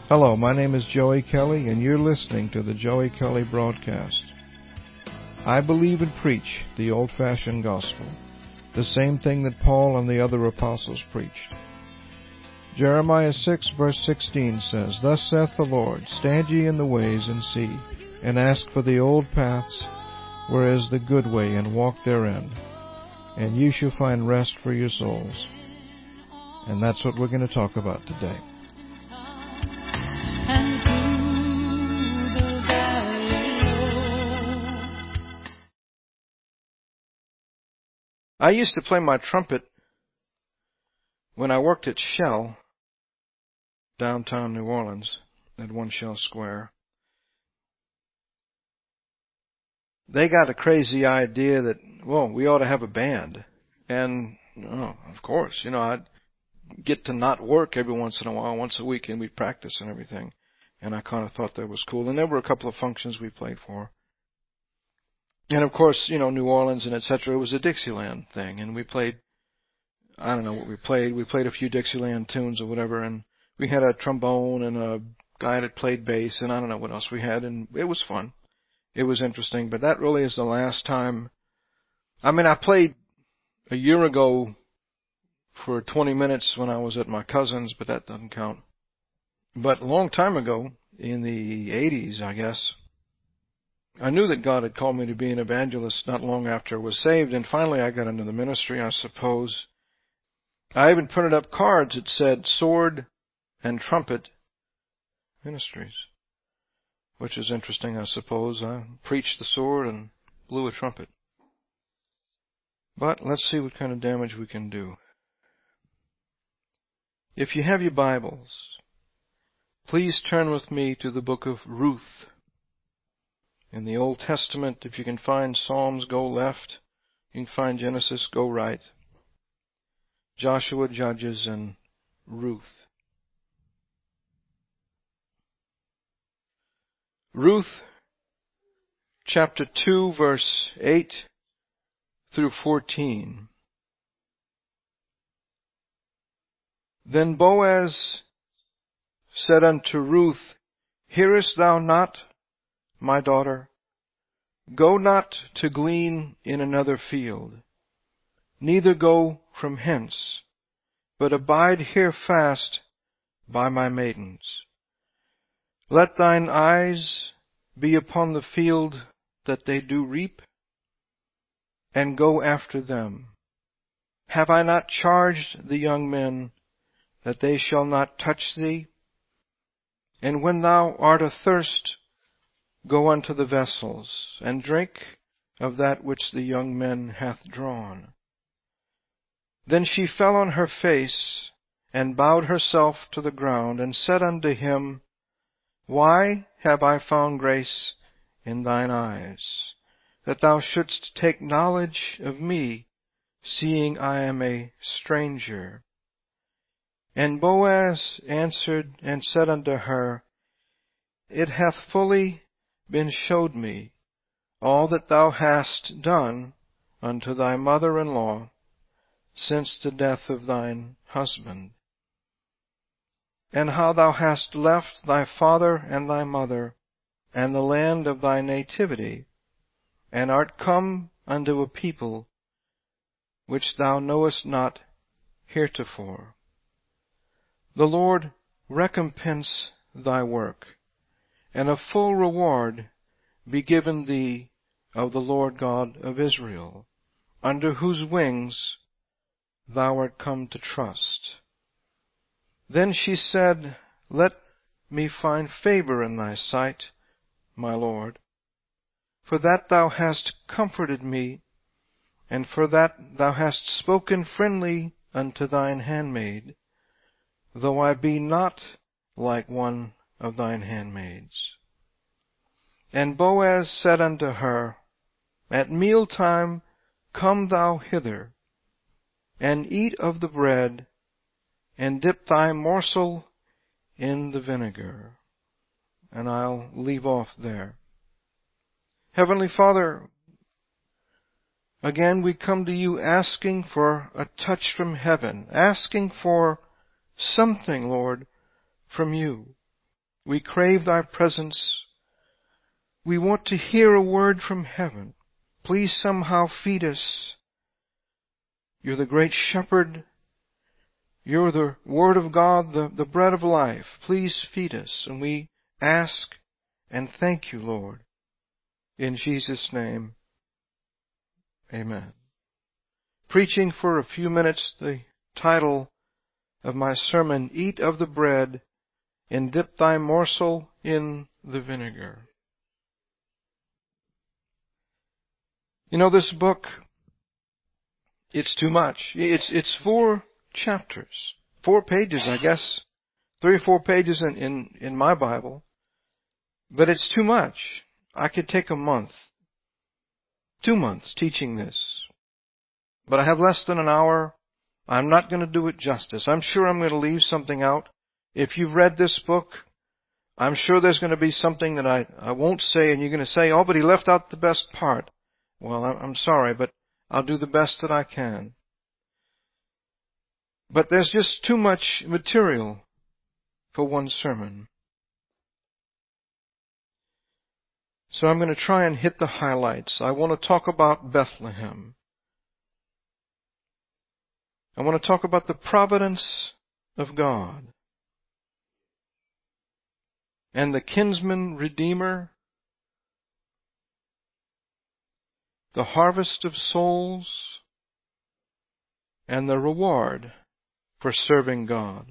Hello, my name is Joey Kelly, and you're listening to the Joey Kelly Broadcast. I believe and preach the old-fashioned gospel, the same thing that Paul and the other apostles preached. Jeremiah 6, verse 16 says, Thus saith the Lord, Stand ye in the ways and see, and ask for the old paths, where is the good way, and walk therein, and ye shall find rest for your souls. And that's what we're going to talk about today. I used to play my trumpet when I worked at Shell, downtown New Orleans, at One Shell Square. They got a crazy idea that, we ought to have a band. And, of course, I'd get to not work every once in a while, once a week, and we'd practice and everything. And I kind of thought that was cool. And there were a couple of functions we played for. And, of course, New Orleans and et cetera, it was a Dixieland thing. And we played, I don't know what we played. We played a few Dixieland tunes or whatever. And we had a trombone and a guy that played bass. And I don't know what else we had. And it was fun. It was interesting. But that really is the last time. I played a year ago for 20 minutes when I was at my cousin's, but that doesn't count. But a long time ago, in the 80s, I guess, I knew that God had called me to be an evangelist not long after I was saved, and finally I got into the ministry, I suppose. I even printed up cards that said Sword and Trumpet Ministries, which is interesting, I suppose. I preached the sword and blew a trumpet. But let's see what kind of damage we can do. If you have your Bibles, please turn with me to the book of Ruth. In the Old Testament, if you can find Psalms, go left. You can find Genesis, go right. Joshua, Judges, and Ruth. Ruth, chapter 2, verse 8 through 14. Then Boaz said unto Ruth, Hearest thou not, my daughter? Go not to glean in another field, neither go from hence, but abide here fast by my maidens. Let thine eyes be upon the field that they do reap, and go after them. Have I not charged the young men that they shall not touch thee? And when thou art athirst, go unto the vessels, and drink of that which the young men hath drawn. Then she fell on her face, and bowed herself to the ground, and said unto him, Why have I found grace in thine eyes, that thou shouldst take knowledge of me, seeing I am a stranger? And Boaz answered and said unto her, It hath fully been showed me all that thou hast done unto thy mother-in-law since the death of thine husband, and how thou hast left thy father and thy mother and the land of thy nativity, and art come unto a people which thou knowest not heretofore. The Lord recompense thy work, and a full reward be given thee of the Lord God of Israel, under whose wings thou art come to trust. Then she said, Let me find favor in thy sight, my Lord, for that thou hast comforted me, and for that thou hast spoken friendly unto thine handmaid, though I be not like one of thine handmaids. And Boaz said unto her, At mealtime come thou hither, and eat of the bread, and dip thy morsel in the vinegar. And I'll leave off there. Heavenly Father, again we come to you asking for a touch from heaven, asking for something, Lord, from you. We crave Thy presence. We want to hear a word from heaven. Please somehow feed us. You're the great shepherd. You're the Word of God, the bread of life. Please feed us. And we ask and thank you, Lord. In Jesus' name, amen. Preaching for a few minutes, the title of my sermon, Eat of the Bread and Dip Thy Morsel in the Vinegar. You know, this book, it's too much. It's 4 chapters, 4 pages, I guess, 3 or 4 pages in my Bible. But it's too much. I could take a month, 2 months teaching this. But I have less than an hour. I'm not going to do it justice. I'm sure I'm going to leave something out. If you've read this book, I'm sure there's going to be something that I won't say, and you're going to say, oh, but he left out the best part. Well, I'm sorry, but I'll do the best that I can. But there's just too much material for one sermon. So I'm going to try and hit the highlights. I want to talk about Bethlehem. I want to talk about the providence of God and the kinsman redeemer, the harvest of souls, and the reward for serving God.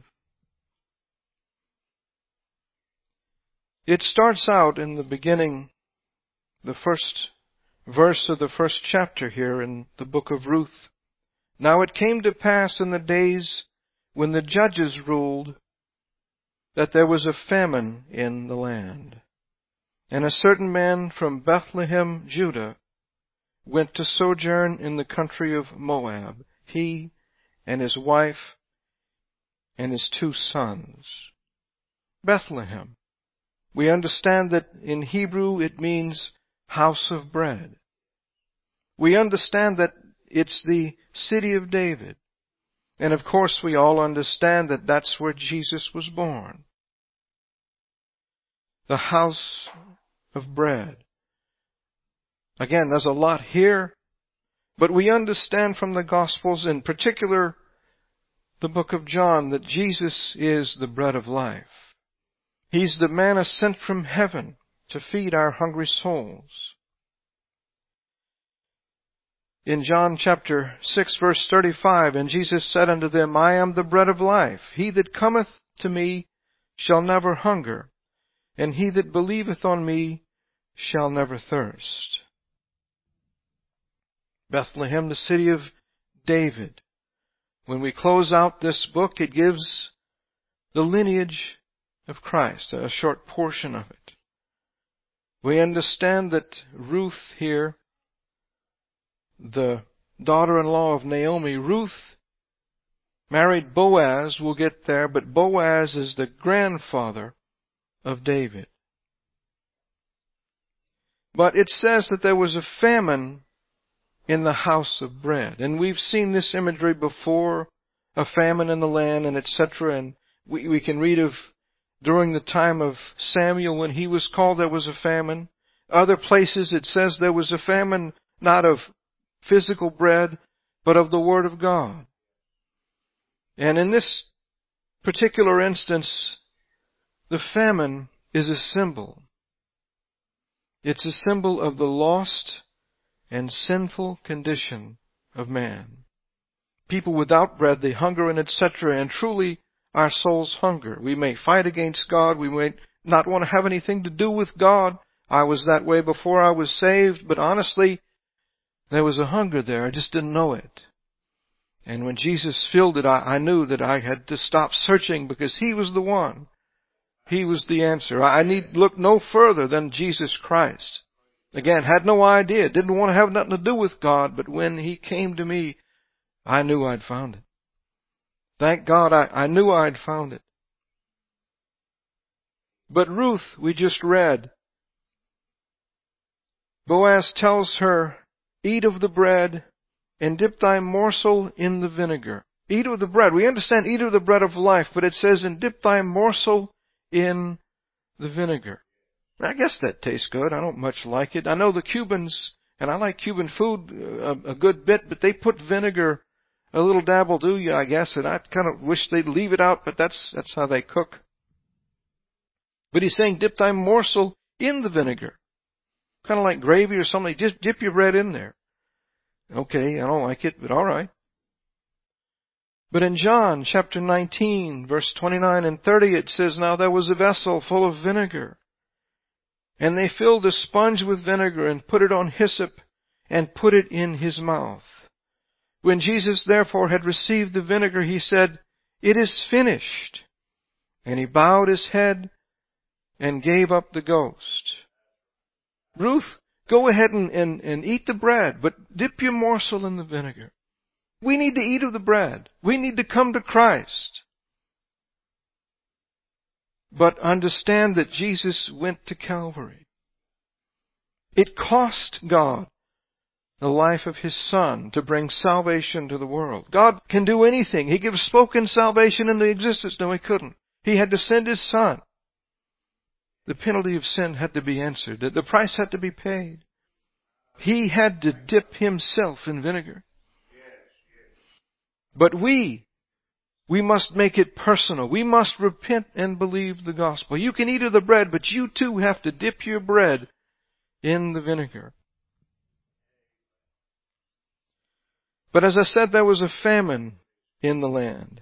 It starts out in the beginning, the first verse of the first chapter here in the book of Ruth. Now it came to pass in the days when the judges ruled that there was a famine in the land. And a certain man from Bethlehem, Judah, went to sojourn in the country of Moab, he and his wife and his 2 sons. Bethlehem. We understand that in Hebrew it means house of bread. We understand that it's the city of David. And of course we all understand that that's where Jesus was born. The house of bread. Again, there's a lot here, but we understand from the Gospels, in particular the book of John, that Jesus is the bread of life. He's the manna sent from heaven to feed our hungry souls. In John chapter 6, verse 35, and Jesus said unto them, I am the bread of life. He that cometh to me shall never hunger, and he that believeth on me shall never thirst. Bethlehem, the city of David. When we close out this book, it gives the lineage of Christ, a short portion of it. We understand that Ruth here, the daughter-in-law of Naomi, Ruth married Boaz. We'll get there, but Boaz is the grandfather of David. But it says that there was a famine in the house of bread. And we've seen this imagery before, a famine in the land and etc. And we can read of during the time of Samuel when he was called there was a famine. Other places it says there was a famine not of physical bread, but of the Word of God. And in this particular instance, the famine is a symbol. It's a symbol of the lost and sinful condition of man. People without bread, they hunger and etc. And truly, our souls hunger. We may fight against God. We may not want to have anything to do with God. I was that way before I was saved, but honestly, there was a hunger there. I just didn't know it. And when Jesus filled it, I knew that I had to stop searching because He was the one. He was the answer. I need look no further than Jesus Christ. Again, had no idea. Didn't want to have nothing to do with God, but when He came to me, I knew I'd found it. Thank God I knew I'd found it. But Ruth, we just read, Boaz tells her, eat of the bread and dip thy morsel in the vinegar. Eat of the bread. We understand eat of the bread of life, but it says, and dip thy morsel in the vinegar. I guess that tastes good. I don't much like it. I know the Cubans, and I like Cuban food a good bit, but they put vinegar, a little dab will do you, I guess, and I kind of wish they'd leave it out, but that's how they cook. But he's saying dip thy morsel in the vinegar. Kind of like gravy or something. Just dip your bread in there. Okay, I don't like it, but all right. But in John chapter 19, verse 29 and 30, it says, Now there was a vessel full of vinegar, and they filled a sponge with vinegar and put it on hyssop and put it in his mouth. When Jesus therefore had received the vinegar, he said, It is finished. And he bowed his head and gave up the ghost. Ruth, go ahead and eat the bread, but dip your morsel in the vinegar. We need to eat of the bread. We need to come to Christ. But understand that Jesus went to Calvary. It cost God the life of His Son to bring salvation to the world. God can do anything. He could have spoken salvation into existence. No, He couldn't. He had to send His Son. The penalty of sin had to be answered. The price had to be paid. He had to dip Himself in vinegar. But we must make it personal. We must repent and believe the gospel. You can eat of the bread, but you too have to dip your bread in the vinegar. But as I said, there was a famine in the land.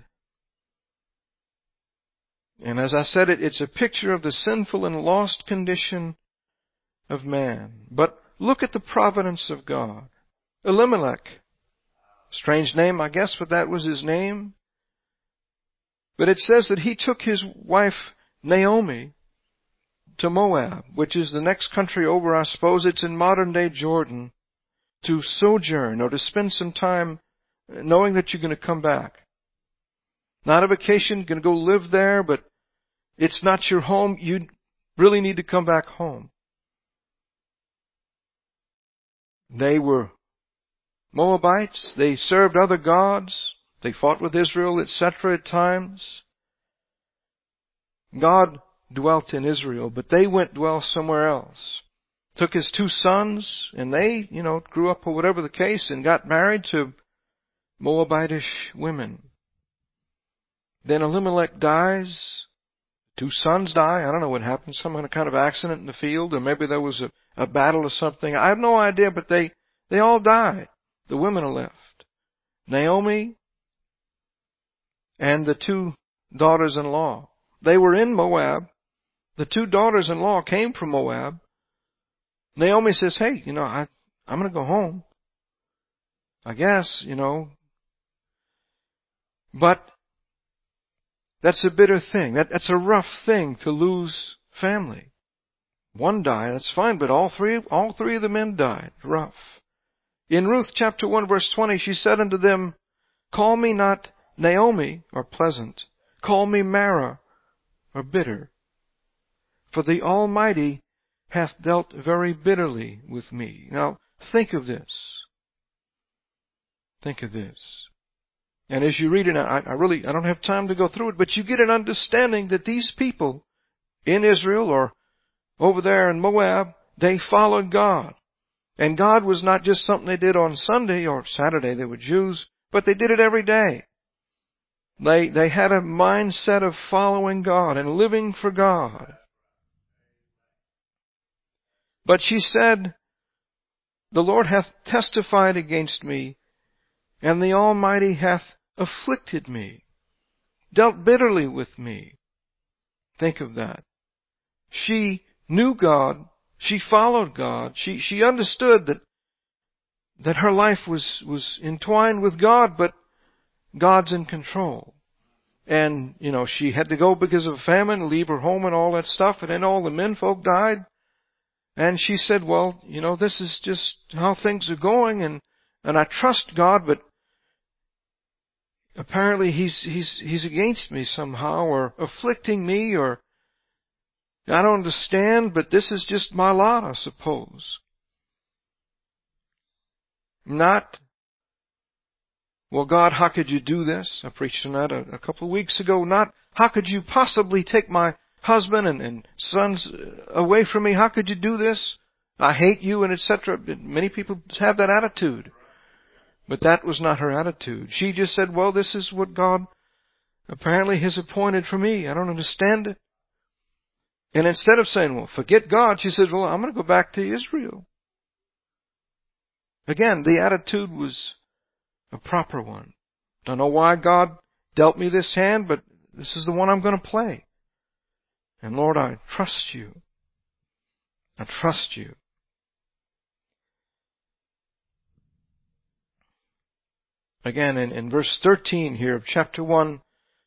And as I said, it's a picture of the sinful and lost condition of man. But look at the providence of God. Elimelech, strange name, I guess, but that was his name. But it says that he took his wife Naomi to Moab, which is the next country over, I suppose. It's in modern-day Jordan, to sojourn or to spend some time knowing that you're going to come back. Not a vacation, going to go live there, but it's not your home. You really need to come back home. They were Moabites. They served other gods. They fought with Israel, etc. at times. God dwelt in Israel, but they went dwell somewhere else. Took his two sons, and they, grew up or whatever the case, and got married to Moabitish women. Then Elimelech dies. Two sons die. I don't know what happened. Some kind of accident in the field, or maybe there was a battle or something. I have no idea, but they all died. The women are left. Naomi and the two daughters-in-law. They were in Moab. The two daughters-in-law came from Moab. Naomi says, hey, I'm going to go home. I guess, But that's a bitter thing. That's a rough thing to lose family. One died, that's fine, but all three of the men died. Rough. In Ruth chapter 1 verse 20, she said unto them, Call me not Naomi, or pleasant. Call me Mara, or bitter. For the Almighty hath dealt very bitterly with me. Now, think of this. Think of this. And as you read it, I don't have time to go through it, but you get an understanding that these people in Israel or over there in Moab, they followed God. And God was not just something they did on Sunday or Saturday, they were Jews, but they did it every day. They had a mindset of following God and living for God. But she said, The Lord hath testified against me, and the Almighty hath afflicted me, dealt bitterly with me. Think of that. She knew God. She followed God. She understood that her life was entwined with God, but God's in control. And, she had to go because of famine, leave her home and all that stuff, and then all the menfolk died. And she said, well, this is just how things are going, and I trust God, but apparently He's against me somehow, or afflicting me, or I don't understand, but this is just my lot, I suppose. Not, well, God, how could you do this? I preached on that a couple of weeks ago. Not, how could you possibly take my husband and sons away from me. How could you do this? I hate you, and etc. Many people have that attitude. But that was not her attitude. She just said, well, this is what God apparently has appointed for me. I don't understand it. And instead of saying, well, forget God, she said, well, I'm going to go back to Israel. Again, the attitude was a proper one. Don't know why God dealt me this hand, but this is the one I'm going to play. And Lord, I trust you. I trust you. Again, in verse 13 here of chapter 1,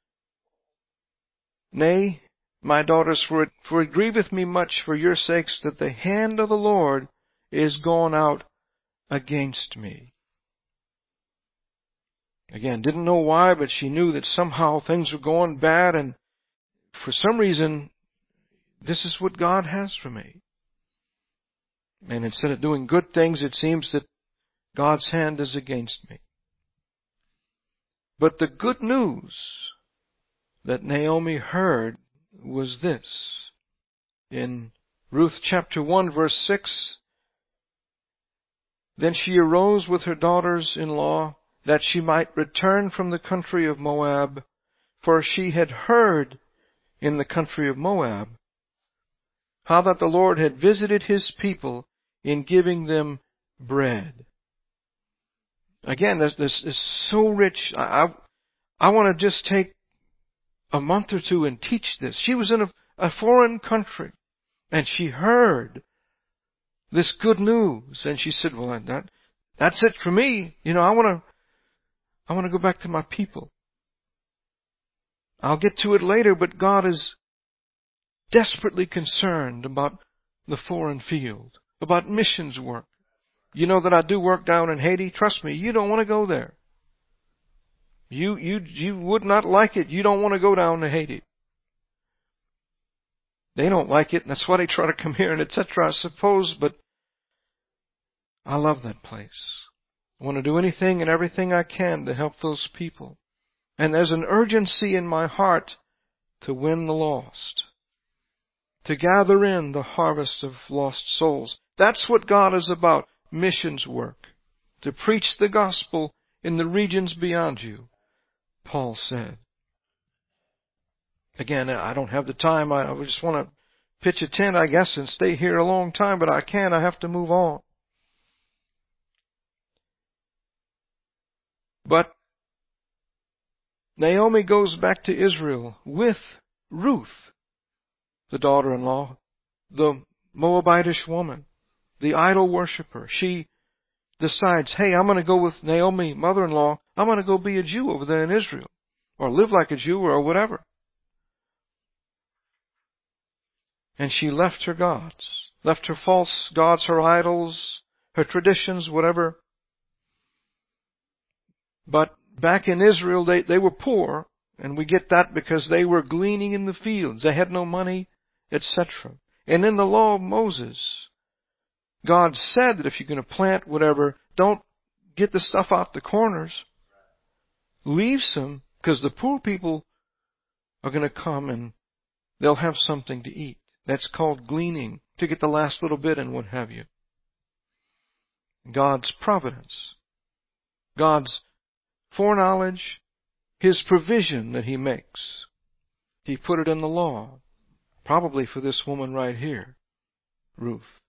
Nay, my daughters, for it grieveth me much for your sakes that the hand of the Lord is gone out against me. Again, didn't know why, but she knew that somehow things were going bad, and for some reason, this is what God has for me. And instead of doing good things, it seems that God's hand is against me. But the good news that Naomi heard was this. In Ruth chapter 1 verse 6, Then she arose with her daughters-in-law that she might return from the country of Moab, for she had heard in the country of Moab how that the Lord had visited His people in giving them bread. Again, this is so rich. I want to just take a month or two and teach this. She was in a foreign country, and she heard this good news, and she said, well, that's it for me. I want to go back to my people. I'll get to it later, but God is desperately concerned about the foreign field, about missions work. You know that I do work down in Haiti. Trust me, you don't want to go there. You would not like it. You don't want to go down to Haiti. They don't like it, and that's why they try to come here, and etc., I suppose, but I love that place. I want to do anything and everything I can to help those people. And there's an urgency in my heart to win the lost, to gather in the harvest of lost souls. That's what God is about, missions work, to preach the gospel in the regions beyond you, Paul said. Again, I don't have the time. I just want to pitch a tent, I guess, and stay here a long time, but I can't. I have to move on. But Naomi goes back to Israel with Ruth, the daughter-in-law, the Moabitish woman, the idol worshiper. She decides, hey, I'm going to go with Naomi, mother-in-law. I'm going to go be a Jew over there in Israel, or live like a Jew, or whatever. And she left her gods, left her false gods, her idols, her traditions, whatever. But back in Israel, they were poor, and we get that because they were gleaning in the fields. They had no money, etc. And in the law of Moses, God said that if you're going to plant whatever, don't get the stuff out the corners. Leave some, because the poor people are going to come and they'll have something to eat. That's called gleaning, to get the last little bit and what have you. God's providence, God's foreknowledge, His provision that He makes. He put it in the law, probably for this woman right here, Ruth.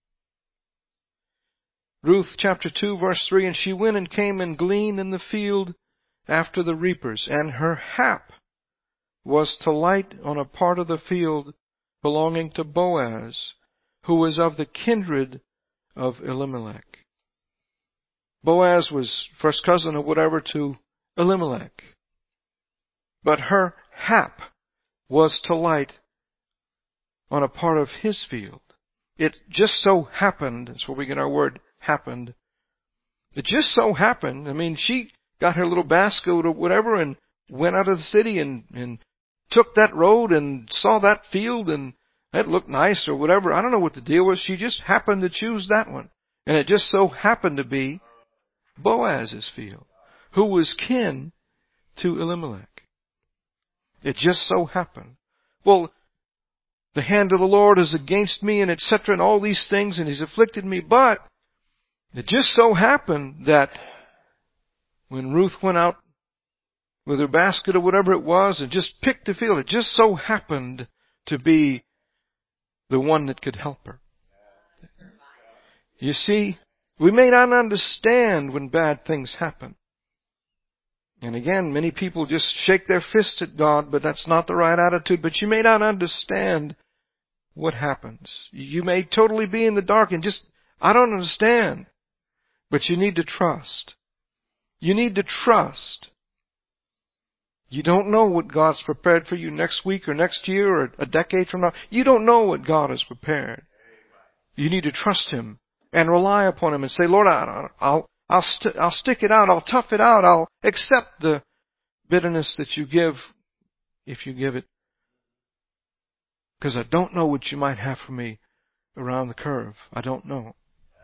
Ruth chapter 2 verse 3, And she went and came and gleaned in the field after the reapers, and her hap was to light on a part of the field belonging to Boaz, who was of the kindred of Elimelech. Boaz was first cousin or whatever to Elimelech. But her hap was to light on a part of his field. It just so happened, that's where we get our word happened. It just so happened, she got her little basket or whatever and went out of the city and took that road and saw that field and it looked nice or whatever. I don't know what the deal was. She just happened to choose that one. And it just so happened to be Boaz's field, who was kin to Elimelech. It just so happened. Well, the hand of the Lord is against me, and etc., and all these things, and He's afflicted me. But it just so happened that when Ruth went out with her basket or whatever it was and just picked the field, it just so happened to be the one that could help her. You see, we may not understand when bad things happen. And again, many people just shake their fists at God, but that's not the right attitude. But you may not understand what happens. You may totally be in the dark and just, I don't understand. But you need to trust. You need to trust. You don't know what God's prepared for you next week or next year or a decade from now. You don't know what God has prepared. You need to trust Him and rely upon Him and say, Lord, I'll stick it out. I'll tough it out. I'll accept the bitterness that you give, if you give it. Because I don't know what you might have for me around the curve. I don't know.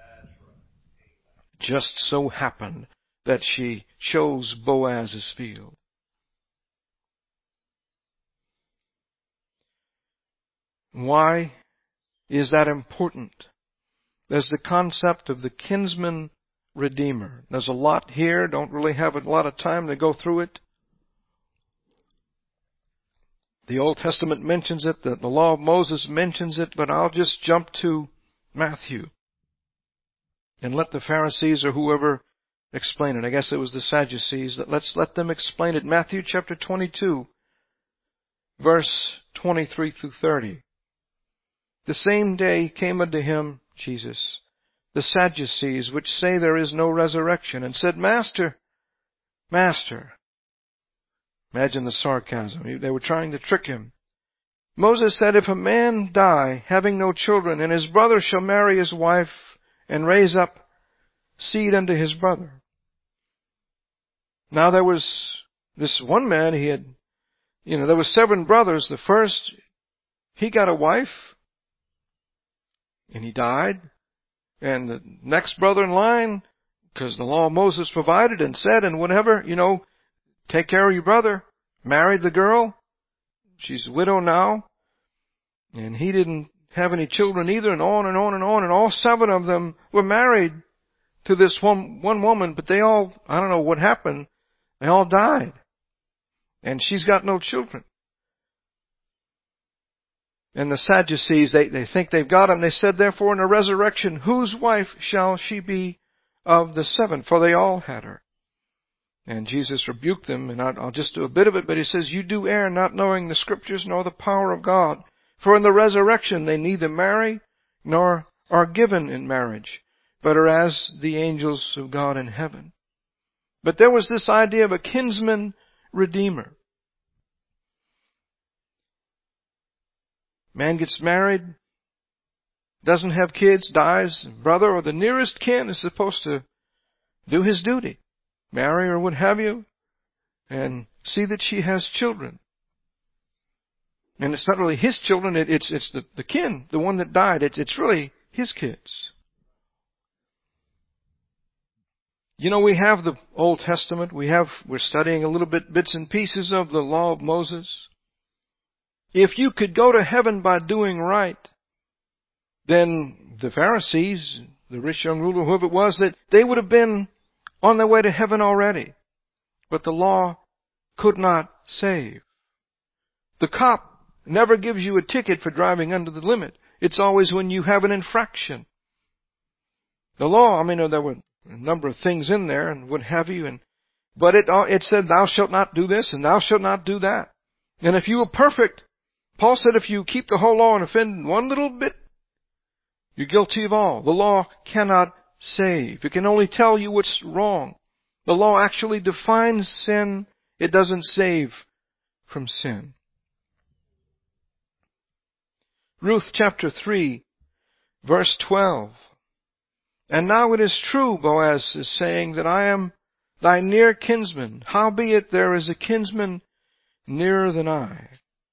Just so happened that she chose Boaz's field. Why is that important? There's the concept of the kinsman redeemer. There's a lot here. Don't really have a lot of time to go through it. The Old Testament mentions it. The law of Moses mentions it. But I'll just jump to Matthew and let the Pharisees or whoever explain it. I guess it was the Sadducees. Let's let them explain it. Matthew chapter 22, verse 23 through 30. The same day came unto him, Jesus, the Sadducees, which say there is no resurrection, and said, Master, Master. Imagine the sarcasm. They were trying to trick him. Moses said, if a man die, having no children, and his brother shall marry his wife, and raise up seed unto his brother. Now there was this one man, there were 7 brothers. The first, he got a wife, and he died. And the next brother in line, because the law of Moses provided and said, and whatever, take care of your brother. Married the girl. She's a widow now. And he didn't have any children either, and on and on and on. And all 7 of them were married to this one woman, but they all, I don't know what happened, they all died. And she's got no children. And the Sadducees, they think they've got him. They said, therefore, in the resurrection, whose wife shall she be of the 7? For they all had her. And Jesus rebuked them, and I'll just do a bit of it, but He says, you do err, not knowing the Scriptures nor the power of God. For in the resurrection they neither marry nor are given in marriage, but are as the angels of God in heaven. But there was this idea of a kinsman redeemer. Man gets married, doesn't have kids, dies, brother or the nearest kin is supposed to do his duty. Marry or what have you, and see that she has children. And it's not really his children, it's the kin, the one that died. It's really his kids. We have the Old Testament. We're studying a little bit, bits and pieces of the law of Moses. If you could go to heaven by doing right, then the Pharisees, the rich young ruler, whoever it was, that they would have been on their way to heaven already. But the law could not save. The cop never gives you a ticket for driving under the limit. It's always when you have an infraction. The law, there were a number of things in there and what have you, but it said, thou shalt not do this and thou shalt not do that. And if you were perfect, Paul said, if you keep the whole law and offend one little bit, you're guilty of all. The law cannot save. It can only tell you what's wrong. The law actually defines sin. It doesn't save from sin. Ruth chapter 3, verse 12. And now it is true, Boaz is saying, that I am thy near kinsman. Howbeit there is a kinsman nearer than I.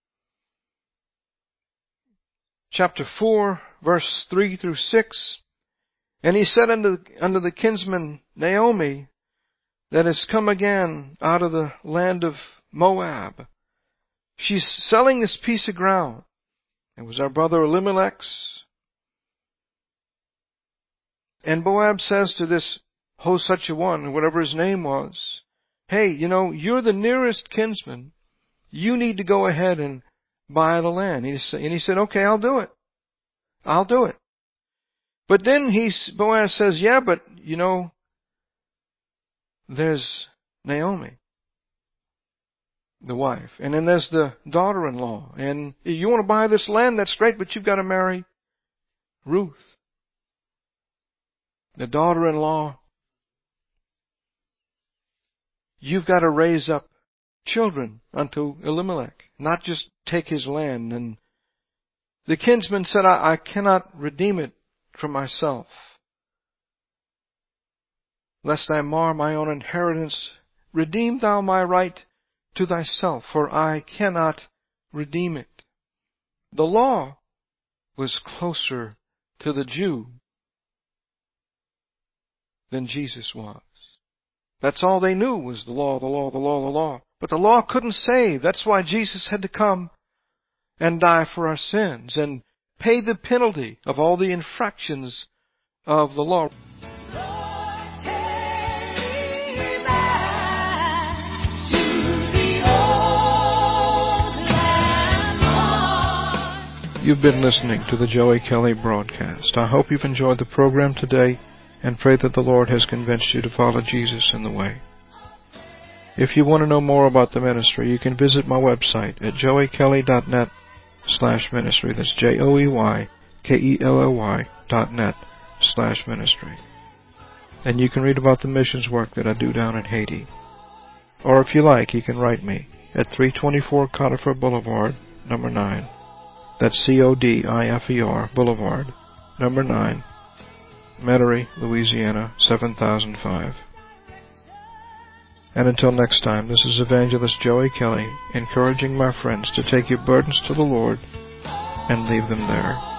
Chapter 4, verse 3 through 6. And he said unto the kinsman Naomi, that has come again out of the land of Moab. She's selling this piece of ground. It was our brother Elimelech's. And Boaz says to this Hoshea, whatever his name was, hey, you're the nearest kinsman. You need to go ahead and buy the land. And he said, okay, I'll do it. I'll do it. But then Boaz says, yeah, but, there's Naomi, the wife. And then there's the daughter-in-law. And you want to buy this land, that's great, but you've got to marry Ruth, the daughter-in-law. You've got to raise up children unto Elimelech, not just take his land. And the kinsman said, I cannot redeem it for myself, lest I mar my own inheritance. Redeem thou my right to thyself, for I cannot redeem it. The law was closer to the Jew than Jesus was. That's all they knew was the law, the law, the law, the law. But the law couldn't save. That's why Jesus had to come and die for our sins and pay the penalty of all the infractions of the law. You've been listening to the Joey Kelly broadcast. I hope you've enjoyed the program today and pray that the Lord has convinced you to follow Jesus in the way. If you want to know more about the ministry, you can visit my website at joeykelly.net/ministry. That's JOEYKELLY.net/ministry. And you can read about the missions work that I do down in Haiti. Or if you like, you can write me at 324 Conifer Boulevard, number 9. That's CODIFER Boulevard, number 9, Metairie, Louisiana, 7005. And until next time, this is Evangelist Joey Kelly, encouraging my friends to take your burdens to the Lord and leave them there.